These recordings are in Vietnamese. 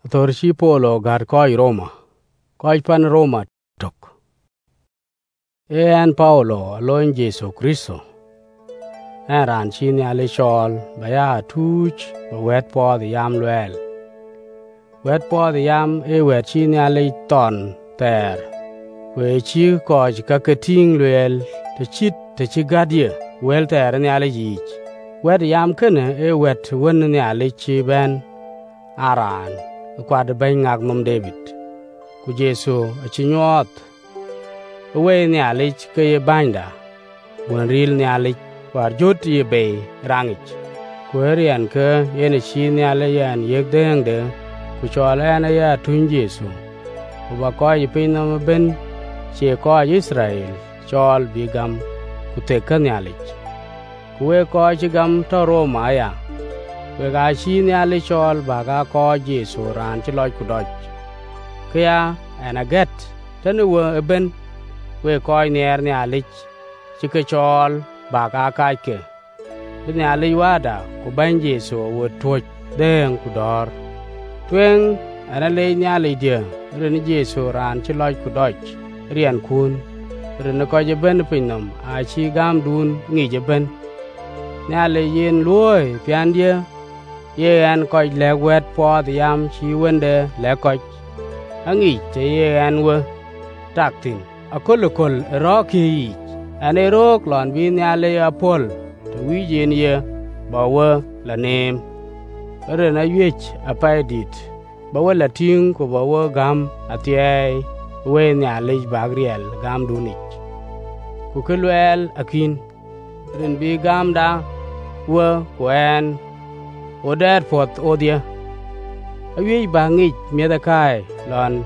Torshi Polo gar koi Roma, koi pan Roma tok. En Paulo aloin Jesu Kristo. En ran chini ale chol baya tuch ba wet po the yam luel. Wet po the yam wet chini ale ton ter. We chi koj kakating luel te chit te chi gadye wel ter ni ale yich. Wet yam kene wet wen ni ale chi ben aran. Kwad ben ngak nom David ku Jesu chi nyot we ni ale ke ye banda won ril ni ale war jot ye be rangich ku rian ke ye chi ni ale yan ye deng de ku chola na ya tun Jesu ku ba ko ye pin no ben che ko Israel chol bigam ku te kan ale ku we ko chi gam to Roma ya we ga chi ni ale chol ba ga ko Jesu ran chi loj ku doj kya ana get tanu we ben we ko ni er ni ale chi ke chol ba ga ka ke ni ale wada ku ban Jesu wo toj den ku dor twen ana le ni ale dia ren Jesu ran chi loj ku doj rian kun ren ko je ben pinnom a chi gam dun ngi je ben ni ale yin luoi pian dia ye an koj le wet po the yam chi wende le koj angi te ye an we taktin akol ro ki an ro klon bi nya le apol te wi jen ye ba we la nem re na yech apaidit ba we la ting ko ba we gam atie we nya le bagriel gam dunich ku kelwel akin ren bi gam da we kwen Oder pot odia. Awi bangich medakai lon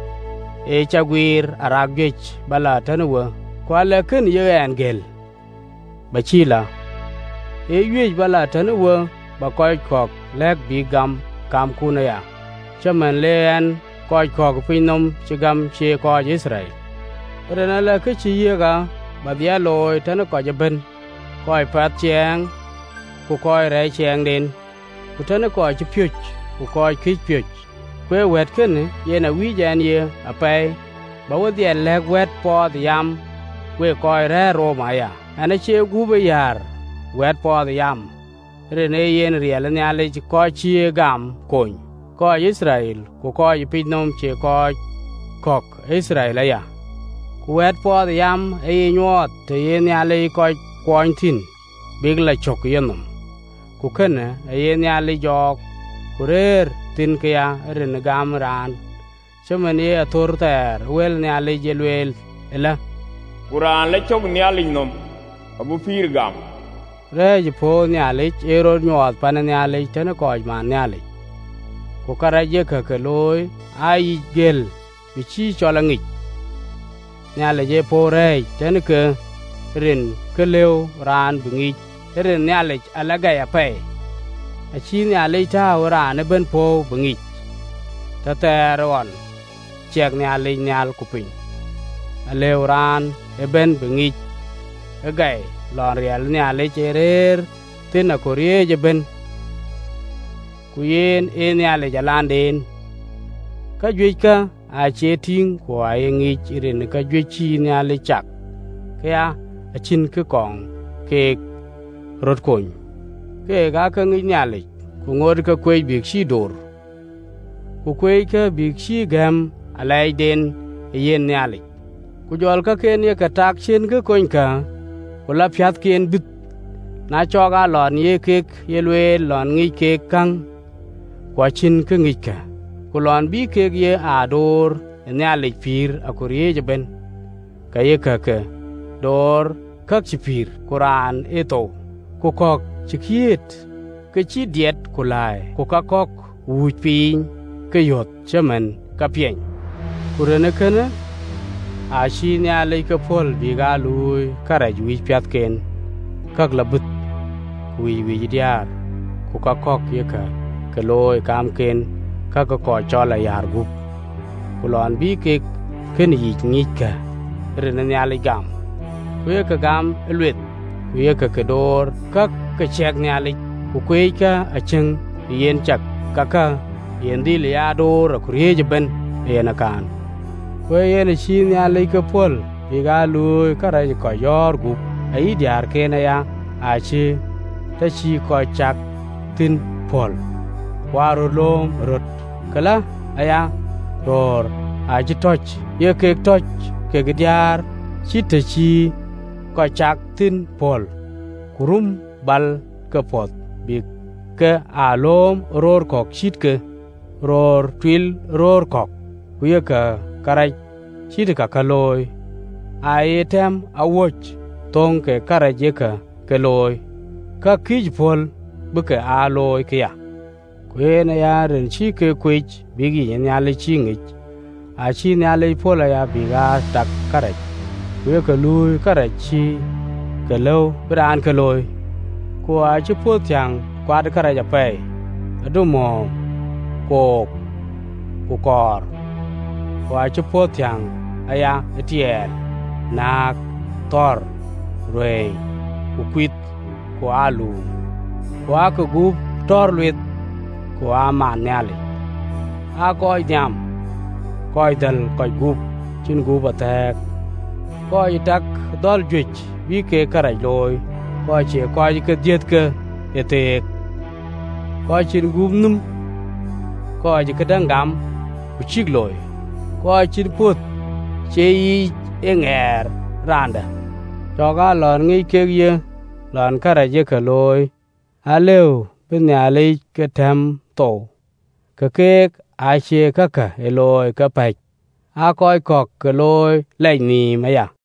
chagwir araggich bala tanwa kwala ken ye angel. Bachila. Wi bala tanwa ba koy kok lek bigam kam kunaya. Chaman len koy kok pinom chigam che ko Israel. Rena la ke chi yega ba dia loy tan ko jaben koy pat cheng ku koy re cheng den ku tane ko chi pyuch ku ko ki pyuch kwe wet ken ye na wi jan ye apai ba wo dia leg wet po the yam kwe ko re Roma ya ana che gu be yar wet po the yam re ne yen riel ne ale ko chi gam kon ko Israel ku ko pinom che ko kok Israel ya ku wet po the yam nyot te ye ne ale ko pointin big la chok yenom ku kene yen ya le jok kurer tin kya ren gam ran chaman ye ator ter wel ne ale jelwel ela kuran le chok ne ale nom abu pir gam re po ne ale ero nyot pan ne ale ten ko man ne ale ku karaje ka loy ai gel bi chi cholangi ne ale je po re ten ke ren ke lew ran bingi ren ne ale alaga ya pe a chi ne ale ta ora ne ben po bingi ta teron chek ne ale nyal kupin ale ran e ben bingi e gai lon riel ne ale cherer tin a korie je ben ku yen e ne ale jalandin ka jwika a che ting ko ai ngi ren ka jwe chi ne ale chak kya a chin ke kong ke rot kon ke ga ka ngi nyale ku ngod ka kwe bik shi dor ku kwe ka bik shi gam alai den yen nyale ku jol ka ken ye ka tak chen ke kon ka ku la pyat ken bit na cho ga lon ye kek ye lwe lon ngi ke kang kwa chin ke ngi ka ku lon bi ke ye ador nyale pir akurie ben ka ye ka ke dor kak chipir Quran eto ku kok chikiet ke chi diet kulai ku ka kok wuj piny ke yot chaman ka pieny kurene kene a chi ne ale ke pol bi ga lui kara juj pyat ken kak labut wi diar ku ka kok ye ka ke loy kam ken ka ko chola yar gup ku lon bi ke ken yi ngik ka rene ne ale gam ku ye ka gam elwet ku ye ka kedor ka chek ne ale ku kwe ka acheng yen chak kaka yen di le ya do ra kuriye ben yen kan we yen chi nya le ke pol bi ga lu ka ra ko yor gu ai diar ke na ya a chi ta chi ko chak tin pol waru lom rot kala aya ror a chi toch ye ke toch ke diar chi te chi ko chak tin pol kurum bal ke pot bi ke alom ror kok chit ke ror twil ror kok kuye ka karaj chit ka kaloy ai tem a woch tong ke karaj ka ke loy ka kij pol bu ke aloy ke ya kuye na ya ren chi ke kwich bi gi nya le chi ngich a chi nya le pol ya bi ga tak karaj kuye ka lui karaj chi ke lo bran ke loy ko a chi po tyang kwad karaj pe adu mo kok ku kor wa chi po tyang aya etiel nak tor rwe ku kwit ku alu wa ku gup tor lwet ku a man nyali a koy nyam koy dal koy gup chin gup atek koy tak dol jwich bi ke karaj loy koy che koy ke diet ke etek koy chin gup num koy ke dangam ku chik loy koy chin put che yi enger randa choga lon ngi ke ye lon karaj ke loy aleu bin ale ke tem to ke kek a che ka ka eloy ka pach a koy kok ke loy lai ni ma ya